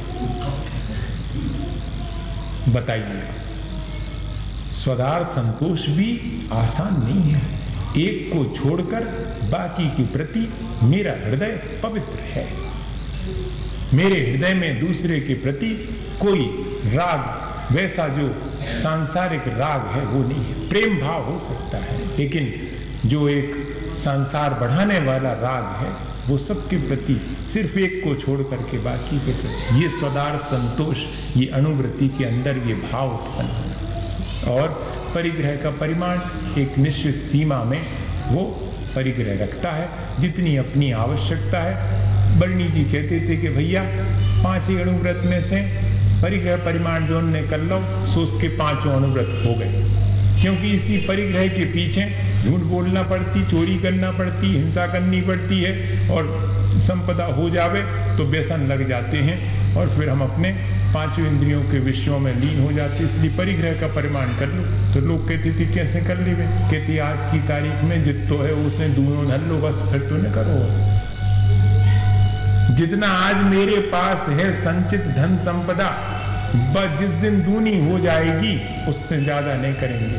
बताइए, स्वदार संतोष भी आसान नहीं है। एक को छोड़कर बाकी के प्रति मेरा हृदय पवित्र है, मेरे हृदय में दूसरे के प्रति कोई राग, वैसा जो सांसारिक राग है वो नहीं है। प्रेम भाव हो सकता है, लेकिन जो एक संसार बढ़ाने वाला राग है वो सबके प्रति, सिर्फ एक को छोड़ करके बाकी के प्रति। ये स्वदार संतोष, ये अनुवृत्ति के अंदर ये भाव उत्पन्न होना। और परिग्रह का परिमाण एक निश्चित सीमा में वो परिग्रह रखता है, जितनी अपनी आवश्यकता है। बरनी जी कहते थे कि भैया 5 ही अणुव्रत में से परिग्रह परिमाण जो उनने कर लो सो उसके 5 अणुव्रत हो गए, क्योंकि इसी परिग्रह के पीछे झूठ बोलना पड़ती, चोरी करना पड़ती, हिंसा करनी पड़ती है, और संपदा हो जावे तो व्यसन लग जाते हैं और फिर हम अपने 5 इंद्रियों के विषयों में लीन हो जाते। इसलिए परिग्रह का परिमाण कर लो। तो लोग कहते थे कैसे कर ले? कहती आज की तारीख में जितो है उसने दूनों धन लो, बस फिर तो न करो। जितना आज मेरे पास है संचित धन संपदा, बस जिस दिन दूनी हो जाएगी उससे ज्यादा नहीं करेंगे,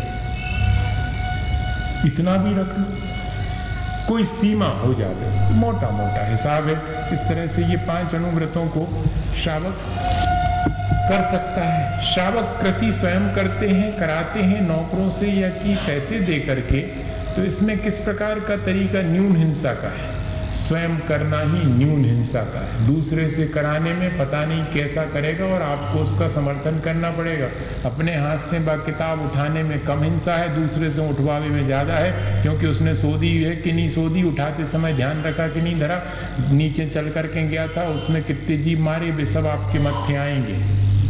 इतना भी रख लो, कोई सीमा हो जाए, मोटा मोटा हिसाब है। इस तरह से ये 5 अणुव्रतों को श्रावक कर सकता है। श्रावक कृषि स्वयं करते हैं, कराते हैं नौकरों से या कि पैसे दे करके, तो इसमें किस प्रकार का तरीका न्यून हिंसा का है। स्वयं करना ही न्यून हिंसा का है, दूसरे से कराने में पता नहीं कैसा करेगा और आपको उसका समर्थन करना पड़ेगा। अपने हाथ से किताब उठाने में कम हिंसा है, दूसरे से उठवावे में ज्यादा है, क्योंकि उसने सोधी है कि नहीं सोधी, उठाते समय ध्यान रखा कि नहीं धरा, नीचे चल करके गया था, उसमें कितने जीव मारे, वे सब आपके मत्थे आएंगे।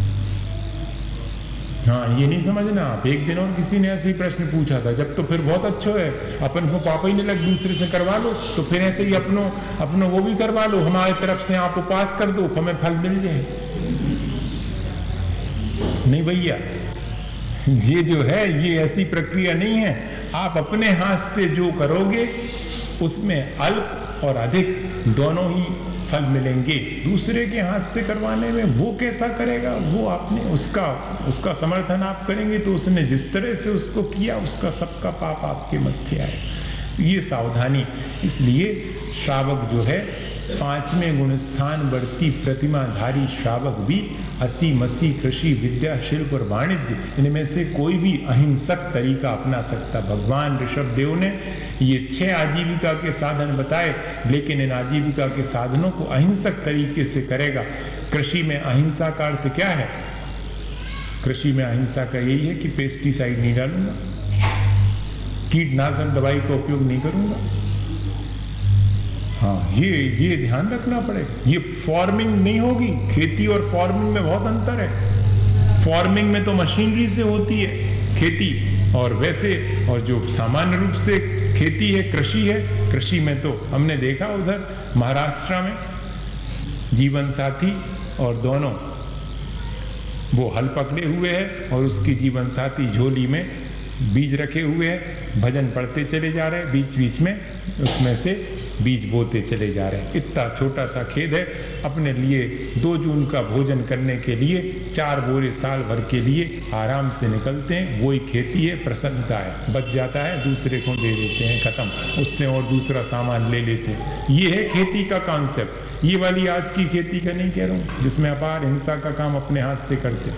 हाँ, ये नहीं समझना आप। एक दिन और किसी ने ऐसे ही प्रश्न पूछा था, जब तो फिर बहुत अच्छा है, अपन को पापा ही नहीं लग, दूसरे से करवा लो, तो फिर ऐसे ही अपनो वो भी करवा लो, हमारी तरफ से आप उपास कर दो, हमें फल मिल जाए। नहीं भैया, ये जो है ये ऐसी प्रक्रिया नहीं है। आप अपने हाथ से जो करोगे उसमें अल्प और अधिक दोनों ही फल मिलेंगे। दूसरे के हाथ से करवाने में वो कैसा करेगा, वो आपने उसका समर्थन आप करेंगे तो उसने जिस तरह से उसको किया उसका सबका पाप आपके मत्थे आए। ये सावधानी। इसलिए श्रावक जो है 5वें गुणस्थान वर्ती प्रतिमाधारी श्रावक भी 80-80 कृषि, विद्या, शिल्प और वाणिज्य, इनमें से कोई भी अहिंसक तरीका अपना सकता। भगवान ऋषभ देव ने ये 6 आजीविका के साधन बताए, लेकिन इन आजीविका के साधनों को अहिंसक तरीके से करेगा। कृषि में अहिंसा का अर्थ क्या है? कृषि में अहिंसा का यही है कि पेस्टिसाइड नहीं डालूंगा, कीटनाशक दवाई का उपयोग नहीं करूंगा। हाँ, ये ध्यान रखना पड़ेगा। ये फार्मिंग नहीं होगी। खेती और फार्मिंग में बहुत अंतर है। फार्मिंग में तो मशीनरी से होती है खेती, और वैसे और जो सामान्य रूप से खेती है, कृषि है, कृषि में तो हमने देखा उधर महाराष्ट्र में जीवन साथी और दोनों वो हल पकड़े हुए हैं और उसकी जीवन साथी झोली में बीज रखे हुए हैं, भजन पढ़ते चले जा रहे हैं, बीच बीच में उसमें से बीज बोते चले जा रहे हैं। इतना छोटा सा खेत है, अपने लिए 2 जून का भोजन करने के लिए 4 बोरे साल भर के लिए आराम से निकलते हैं। वही खेती है, प्रसन्नता है, बच जाता है, दूसरे को दे देते हैं, खत्म, उससे और दूसरा सामान ले लेते हैं। ये है खेती का कॉन्सेप्ट। ये वाली आज की खेती का नहीं कह रहा हूं, जिसमें अपार हिंसा का काम अपने हाथ से करते,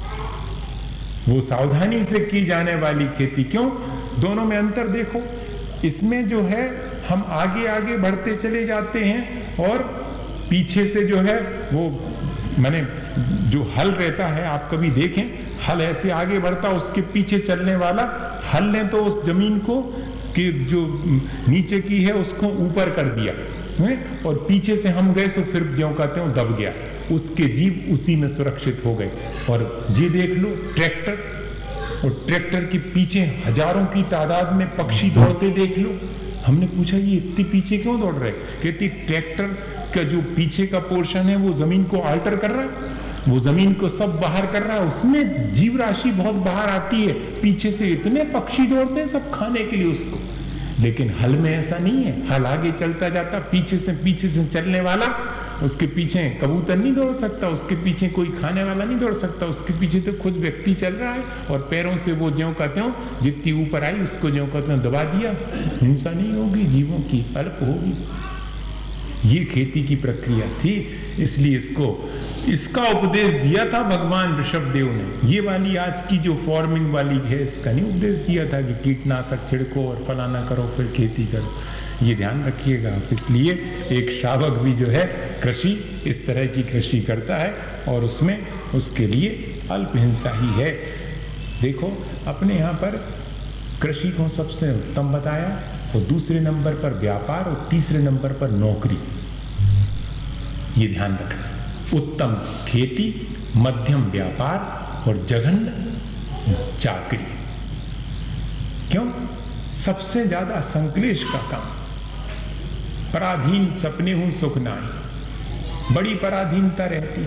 वो सावधानी से की जाने वाली खेती। क्यों? दोनों में अंतर देखो। इसमें जो है हम आगे आगे बढ़ते चले जाते हैं और पीछे से जो है वो माने जो हल रहता है, आप कभी देखें हल ऐसे आगे बढ़ता, उसके पीछे चलने वाला हल ने तो उस जमीन को कि जो नीचे की है उसको ऊपर कर दिया है, और पीछे से हम गए तो फिर ज्यों कहते हो दब गया, उसके जीव उसी में सुरक्षित हो गए। और ये देख लो ट्रैक्टर, और ट्रैक्टर के पीछे हजारों की तादाद में पक्षी दौड़ते देख लो। हमने पूछा ये इतने पीछे क्यों दौड़ रहे? कहती ट्रैक्टर का जो पीछे का पोर्शन है वो जमीन को आल्टर कर रहा है, वो जमीन को सब बाहर कर रहा है, उसमें जीव राशि बहुत बाहर आती है, पीछे से इतने पक्षी दौड़ते हैं सब खाने के लिए उसको। लेकिन हल में ऐसा नहीं है, हल आगे चलता जाता, पीछे से चलने वाला, उसके पीछे कबूतर नहीं दौड़ सकता, उसके पीछे कोई खाने वाला नहीं दौड़ सकता, उसके पीछे तो खुद व्यक्ति चल रहा है, और पैरों से वो ज्यों कहते हो जितनी ऊपर आई उसको ज्यों कहते हो दबा दिया। हिंसा नहीं होगी, जीवों की अल्प होगी। ये खेती की प्रक्रिया थी, इसलिए इसका उपदेश दिया था भगवान ऋषभ देव ने। ये वाली आज की जो फार्मिंग वाली है इसका नहीं उपदेश दिया था कि कीटनाशक छिड़को और फलाना करो फिर खेती करो। ये ध्यान रखिएगा आप। इसलिए एक श्रावक भी जो है कृषि इस तरह की कृषि करता है और उसमें उसके लिए अल्प हिंसा ही है। देखो अपने यहाँ पर कृषि को सबसे उत्तम बताया, और दूसरे नंबर पर व्यापार, और तीसरे नंबर पर नौकरी। ये ध्यान रखना, उत्तम खेती, मध्यम व्यापार और जघन्य चाकरी। क्यों? सबसे ज्यादा संक्लेश का काम। पराधीन सपने हूं सुख नाई, बड़ी पराधीनता रहती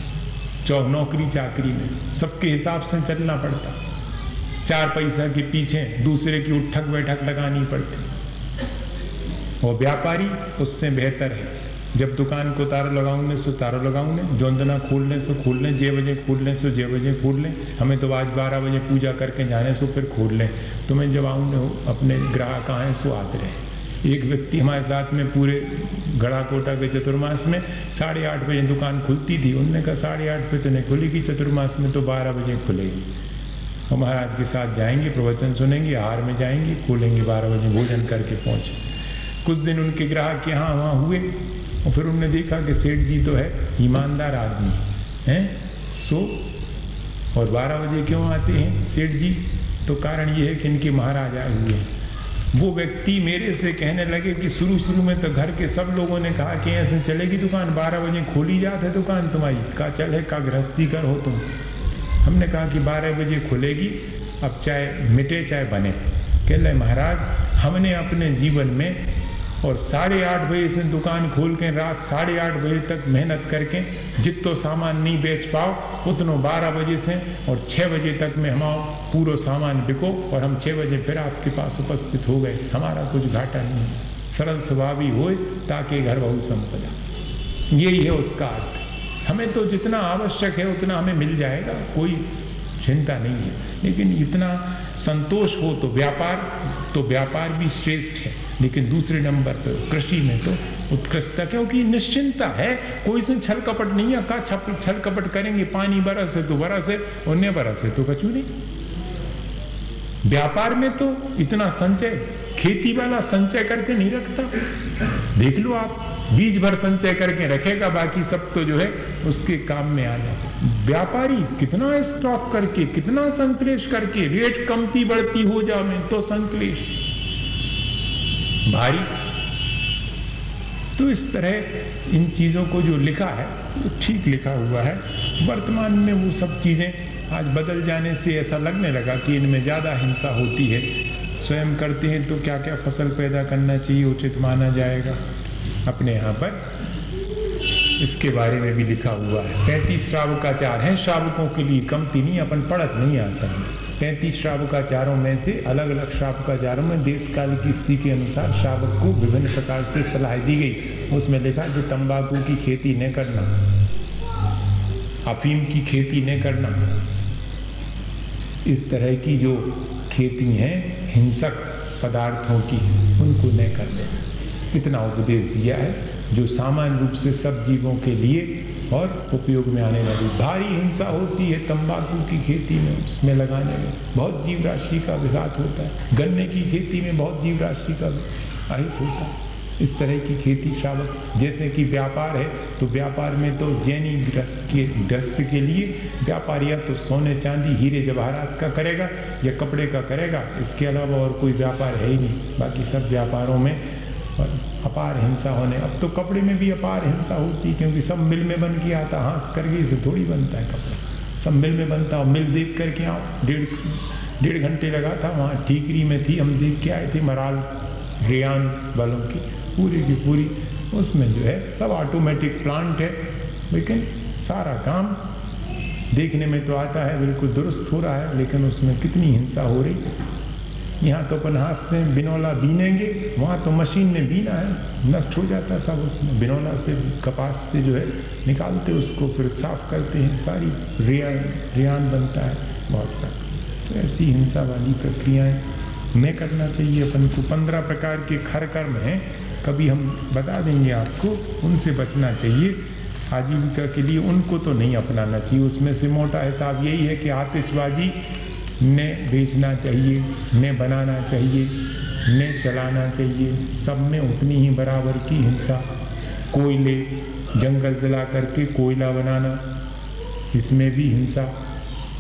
नौकरी चाकरी में, सबके हिसाब से चलना पड़ता, 4 पैसा के पीछे दूसरे की उठक बैठक लगानी पड़ती। और व्यापारी उससे बेहतर है, जब दुकान को तारो लगाऊंगे सो तारो लगाऊंगे, जोंदना खोल लें सो खोल लें, जे बजे खोल लें सो जे बजे खोल लें, हमें तो आज 12 बजे पूजा करके जाने सो फिर खोल लें, तुम्हें जब आऊंगे अपने ग्राहक आए सो आते रहे। एक व्यक्ति हमारे साथ में पूरे गढ़ा कोटा के चतुर्मास में 8:30 बजे दुकान खुलती थी, उनने कहा 8:30 बजे तो नहीं खुलेगी, चतुर्मास में तो 12 बजे खुलेगी। और महाराज के साथ जाएंगे, प्रवचन सुनेंगे, आहार में जाएंगे, खोलेंगे 12 बजे, भोजन करके पहुंचे। कुछ दिन उनके ग्राहक यहाँ वहाँ हुए, और फिर उन्होंने देखा कि सेठ जी तो है ईमानदार आदमी हैं, सो और 12 बजे क्यों आते हैं सेठ जी? तो कारण ये है कि इनके महाराज आए हुए हैं। वो व्यक्ति मेरे से कहने लगे कि शुरू में तो घर के सब लोगों ने कहा कि ऐसे चलेगी दुकान, 12 बजे खोली जाते दुकान तुम्हारी, का चल है का गृहस्थी कर हो तुम। हमने कहा कि 12 बजे खुलेगी, अब चाहे मिटे चाहे बने। कह रहे महाराज हमने अपने जीवन में और 8:30 बजे से दुकान खोल के रात 8:30 बजे तक मेहनत करके जितो सामान नहीं बेच पाओ उतनो 12 बजे से और 6 बजे तक में हमारा पूरा सामान बिको, और हम 6 बजे फिर आपके पास उपस्थित हो गए, हमारा कुछ घाटा नहीं। सरल स्वभावी होए ताकि घर बहु संपदा, यही है उसका अर्थ। हमें तो जितना आवश्यक है उतना हमें मिल जाएगा, कोई चिंता नहीं है, लेकिन इतना संतोष हो तो व्यापार भी श्रेष्ठ है, लेकिन दूसरे नंबर पर कृषि में तो उत्कृष्टता, क्योंकि निश्चिंता है, कोई से छल कपट नहीं है। का छल कपट करेंगे, पानी बरस है तो बरस है और न बरस है तो कछु नहीं। व्यापार में तो इतना संचय, खेती वाला संचय करके नहीं रखता, देख लो आप, बीज भर संचय करके रखेगा, बाकी सब तो जो है उसके काम में आ जाए। व्यापारी कितना स्टॉक करके, कितना संक्लेश करके, रेट कमती बढ़ती हो जाए तो संक्लेश भारी। तो इस तरह इन चीजों को जो लिखा है वो ठीक लिखा हुआ है। वर्तमान में वो सब चीजें आज बदल जाने से ऐसा लगने लगा कि इनमें ज्यादा हिंसा होती है। स्वयं करते हैं तो क्या क्या फसल पैदा करना चाहिए उचित माना जाएगा, अपने यहाँ पर इसके बारे में भी लिखा हुआ है। 35 श्रावकाचार हैं श्रावकों के लिए, कमती नहीं, अपन पढ़त नहीं आसन में। 35 श्रावकाचारों में से अलग अलग श्रावकाचारों में देश काल की स्थिति के अनुसार श्रावक को विभिन्न प्रकार से सलाह दी गई। उसमें लिखा कि तंबाकू की खेती न करना, अफीम की खेती न करना, इस तरह की जो खेती हैं हिंसक पदार्थों की, उनको न कर देना, इतना उपदेश दिया है, जो सामान्य रूप से सब जीवों के लिए और उपयोग में आने वाली। भारी हिंसा होती है तंबाकू की खेती में, उसमें लगाने में बहुत जीव राशि का विघात होता है। गन्ने की खेती में बहुत जीव राशि का अहित होता है। इस तरह की खेती श्रावक, जैसे कि व्यापार है तो व्यापार में तो जैनी गृहस्थ के लिए व्यापार या तो सोने चांदी हीरे जवाहरात का करेगा या कपड़े का करेगा, इसके अलावा और कोई व्यापार है ही नहीं। बाकी सब व्यापारों में अपार हिंसा होने, अब तो कपड़े में भी अपार हिंसा होती, क्योंकि सब मिल में बन के आता, हाथ करके इसे थोड़ी बनता है कपड़ा, सब मिल में बनता। और मिल देख करके आओ, 1.5 घंटे लगा था वहाँ ठीकरी में थी, हम देख के आए थे मराल रेयान वालों की पूरी की पूरी, उसमें जो है सब ऑटोमेटिक प्लांट है, लेकिन सारा काम देखने में तो आता है बिल्कुल दुरुस्त हो रहा है, लेकिन उसमें कितनी हिंसा हो रही। यहाँ तो अपन हाथ से बिनौला बीनेंगे, वहाँ तो मशीन ने बीना है, नष्ट हो जाता सब उसमें। बिनौला से कपास से जो है निकालते उसको, फिर साफ करते हैं, सारी रेयान बनता है बहुत तक। तो ऐसी हिंसा वाली प्रक्रियाएं न करना चाहिए अपन को। 15 प्रकार के खर कर्म हैं, कभी हम बता देंगे आपको, उनसे बचना चाहिए आजीविका के लिए, उनको तो नहीं अपनाना चाहिए। उसमें से मोटा हिसाब यही है कि आतिशबाजी न बेचना चाहिए, न बनाना चाहिए, न चलाना चाहिए, सब में उतनी ही बराबर की हिंसा। कोयले जंगल जला करके कोयला बनाना, इसमें भी हिंसा।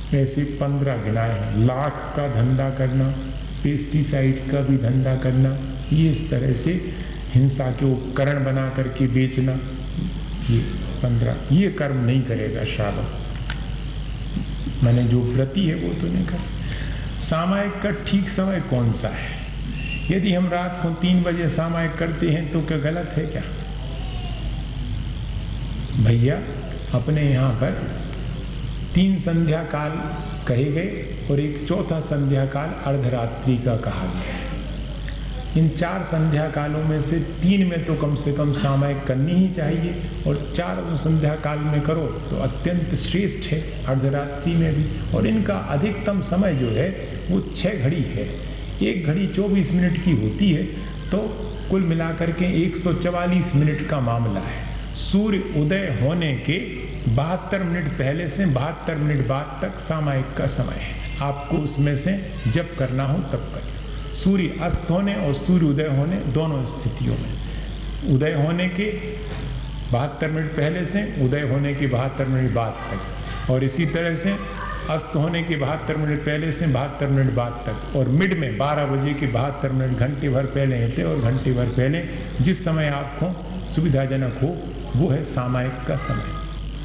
ऐसे 15 गिनाए हैं। लाख का धंधा करना, पेस्टिसाइड का भी धंधा करना, ये इस तरह से हिंसा के उपकरण बना करके बेचना, ये 15, ये कर्म नहीं करेगा श्रावक। मैंने जो व्रती है वो तो नहीं कर। सामायिक का ठीक समय कौन सा है? यदि हम रात को 3 बजे सामायिक करते हैं तो क्या गलत है क्या? भैया अपने यहाँ पर 3 संध्या काल कहे गए और एक चौथा संध्या काल अर्धरात्रि का कहा गया है। इन 4 संध्या कालों में से 3 में तो कम से कम सामायिक करनी ही चाहिए, और 4 संध्या काल में करो तो अत्यंत श्रेष्ठ है, अर्धरात्रि में भी। और इनका अधिकतम समय जो है वो 6 घड़ी है। 1 घड़ी 24 मिनट की होती है, तो कुल मिलाकर के 144 मिनट का मामला है। सूर्य उदय होने के 72 मिनट पहले से 72 मिनट बाद तक सामायिक का समय है। आपको उसमें से जब करना हो तब करें। सूर्य अस्त होने और सूर्य उदय होने दोनों स्थितियों में, उदय होने के 72 मिनट पहले से उदय होने के 72 मिनट बाद तक, और इसी तरह से अस्त होने के 72 मिनट पहले से 72 मिनट बाद तक, और मिड में 12 बजे के 72 मिनट घंटे भर पहले होते और घंटे भर पहले, जिस समय आपको सुविधाजनक हो वो है सामायिक का समय।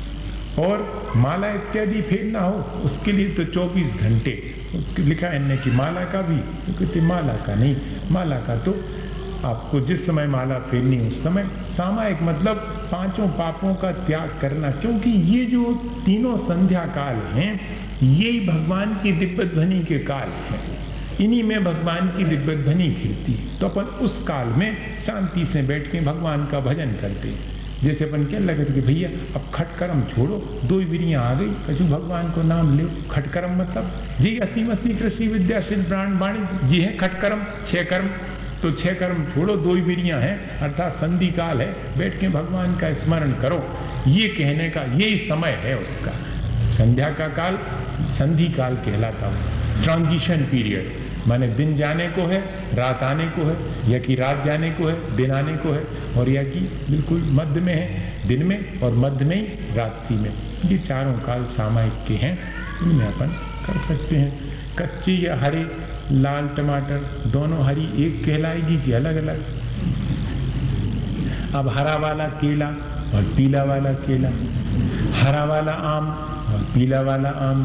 और माला इत्यादि फेरना हो उसके लिए तो 24 घंटे उसके लिखा है कि माला का भी, तो कहते माला का नहीं, माला का तो आपको जिस समय माला फेरनी उस समय। सामायिक मतलब 5 पापों का त्याग करना, क्योंकि ये जो 3 संध्या काल हैं यही भगवान की दिव्य ध्वनि के काल हैं, इन्हीं में भगवान की दिव्य ध्वनि खिलती है। तो अपन उस काल में शांति से बैठ के भगवान का भजन करते हैं। जैसे अपन क्या लगे कि भैया अब खटकर्म छोड़ो, 2 विरियां आ गई, कछु भगवान को नाम ले। खटकर्म मतलब जी असीम असी कृषि विद्या शिल्प प्राण वाणिज्य जी है खटकर्म, 6 कर्म। तो 6 कर्म छोड़ो, 2 विरियां हैं, अर्थात संधि काल है, बैठ के भगवान का स्मरण करो। ये कहने का यही समय है उसका। संध्या का काल संधि काल कहलाता है, ट्रांजिशन पीरियड, माने दिन जाने को है रात आने को है, या कि रात जाने को है दिन आने को है, और या कि बिल्कुल मध्य में है दिन में और मध्य में रात्रि में। ये चारों काल सामायिक के हैं, इनमें अपन कर सकते हैं। कच्चे या हरे लाल टमाटर दोनों हरी एक कहलाएगी कि अलग अलग? अब हरा वाला केला और पीला वाला केला, हरा वाला आम और पीला वाला आम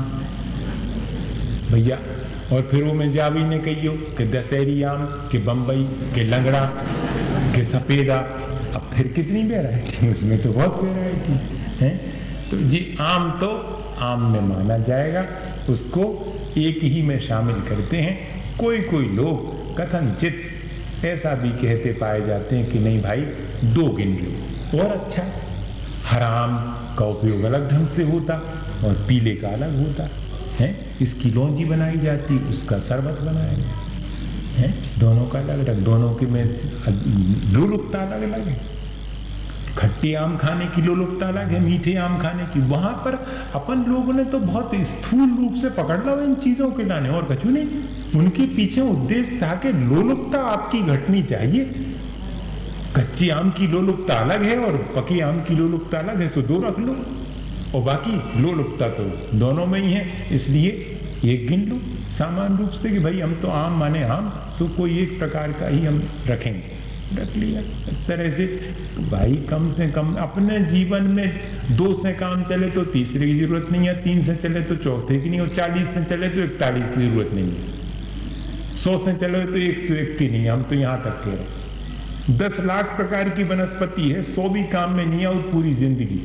भैया। और फिर वो में जावी ने कहियो कि दशहरी आम के बंबई के लंगड़ा के सफेदा। अब फिर कितनी वेराइटी, उसमें तो बहुत वेराइटी है। तो ये आम तो आम में माना जाएगा, उसको एक ही में शामिल करते हैं। कोई कोई लोग कथनचित ऐसा भी कहते पाए जाते हैं कि नहीं भाई 2 गिन लो और अच्छा। हरा आम का उपयोग अलग ढंग से होता और पीले का अलग होता है। इसकी लौंजी बनाई जाती, उसका शरबत बनाया जाता है, दोनों का अलग अलग, दोनों के में लोलुपता अलग अलग है। खट्टी आम खाने की लोलुपता अलग है, मीठे आम खाने की। वहां पर अपन लोगों ने तो बहुत स्थूल रूप से पकड़ लो इन चीजों के लाने, और कछु नहीं। उनके पीछे उद्देश्य था कि लोलुपता आपकी घटनी चाहिए। कच्ची आम की लोलुपता अलग है और पकी आम की लोलुपता अलग है, तो 2 रख लो, और बाकी लोलुपता तो दोनों में ही है, इसलिए एक गिन लो सामान्य रूप से कि भाई हम तो आम माने आम, सो कोई एक प्रकार का ही हम रखेंगे, रख लिया। इस तरह से भाई कम से कम अपने जीवन में 2 से काम चले तो तीसरे की जरूरत नहीं है, 3 से चले तो चौथे की नहीं, और 40 से चले तो 41 की जरूरत नहीं है, 100 से चले तो 101 की नहीं है। हम तो यहां तक कह रहे 10 लाख प्रकार की वनस्पति है, 100 भी काम में नहीं आऊँ पूरी जिंदगी,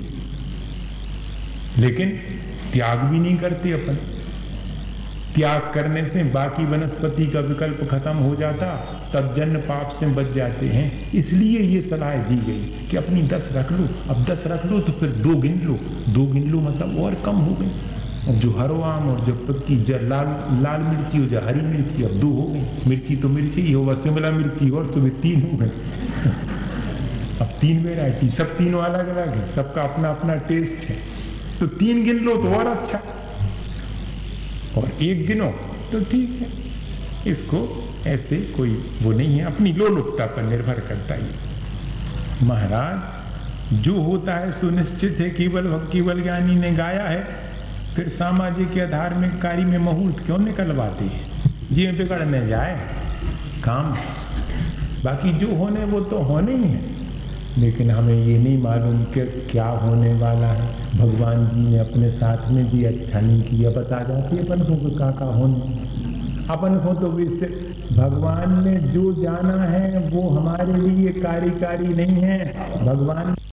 लेकिन त्याग भी नहीं करते अपन। त्याग करने से बाकी वनस्पति का विकल्प खत्म हो जाता, तब जन्म पाप से बच जाते हैं। इसलिए ये सलाह दी गई कि अपनी 10 रख लो। अब 10 रख लो तो फिर 2 गिन लो, 2 गिन लो मतलब और कम हो गई। अब जो हरो आम और जो पक्की लाल मिर्ची और जो हरी मिर्ची, अब 2 हो गई। मिर्ची तो मिर्ची ही होगा, शिमला मिर्ची और सुबह 3 हो गए। अब 3 वेराइटी, सब तीनों अलग अलग है, सबका अपना अपना टेस्ट है, तो 3 गिन लो तो और अच्छा, और 1 गिनो तो ठीक है। इसको ऐसे कोई वो नहीं है, अपनी लोलुपता पर निर्भर करता है। महाराज जो होता है सुनिश्चित है, केवल ज्ञानी ने गाया है फिर सामाजिक या धार्मिक कार्य में मुहूर्त क्यों निकलवाते हैं? ये बिगड़ने जाए काम। बाकी जो होने वो तो होने ही है, लेकिन हमें ये नहीं मालूम कि क्या होने वाला है। भगवान जी ने अपने साथ में भी अच्छा नहीं किया, बता जाती अपन को का होने। अपन को तो भगवान ने जो जाना है वो हमारे लिए कार्यकारी नहीं है। भगवान